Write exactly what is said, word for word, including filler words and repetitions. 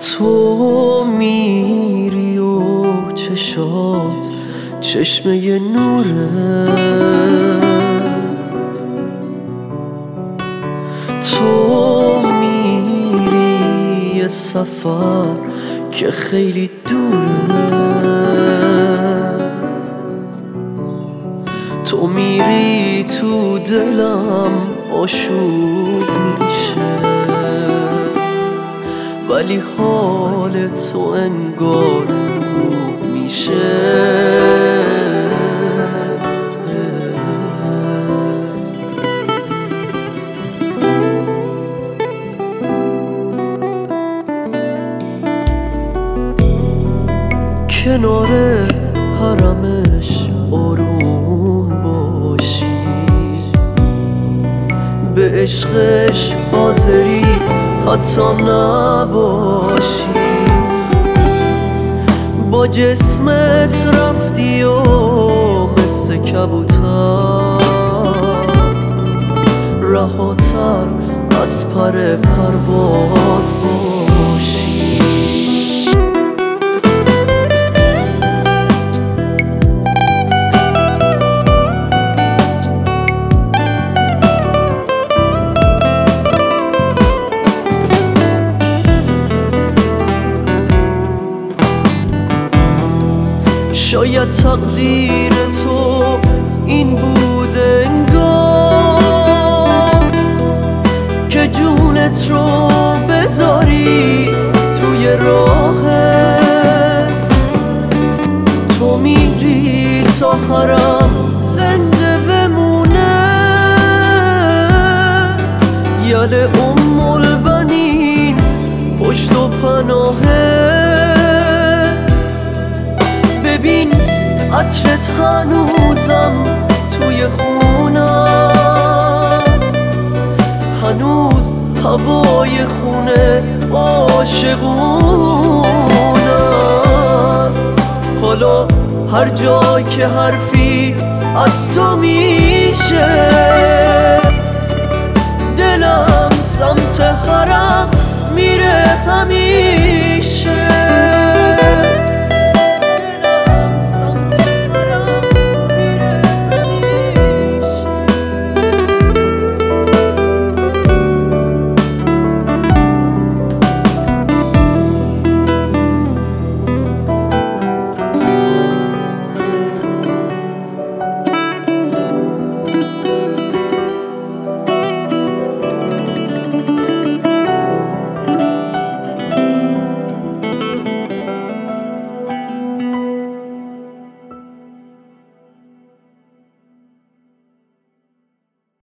تو میری و چشات چشمه نوره، تو میری یه سفر که خیلی دوره، تو میری تو دلم آشوب میشه، ولی حال تو انگار خوب میشه. کنار حرمش آروم باشی، به عشقش حاضری حتی نباشی، با جسمت رفتی و مثل کبوتر رهاتر از پر پرواز باشی. شاید تقدیر تو این بود انگار که جونت رو بذاری توی راهت، تو میری تا حرم زنده بمونه، یل ام البنین پشت و پناهه. ببین عطرت هنوزم توی خونم، هنوز هوای خونه عاشقونه است. حالا هر جا که حرفی از تو میشه، دلم سمت حرم میره همیشه.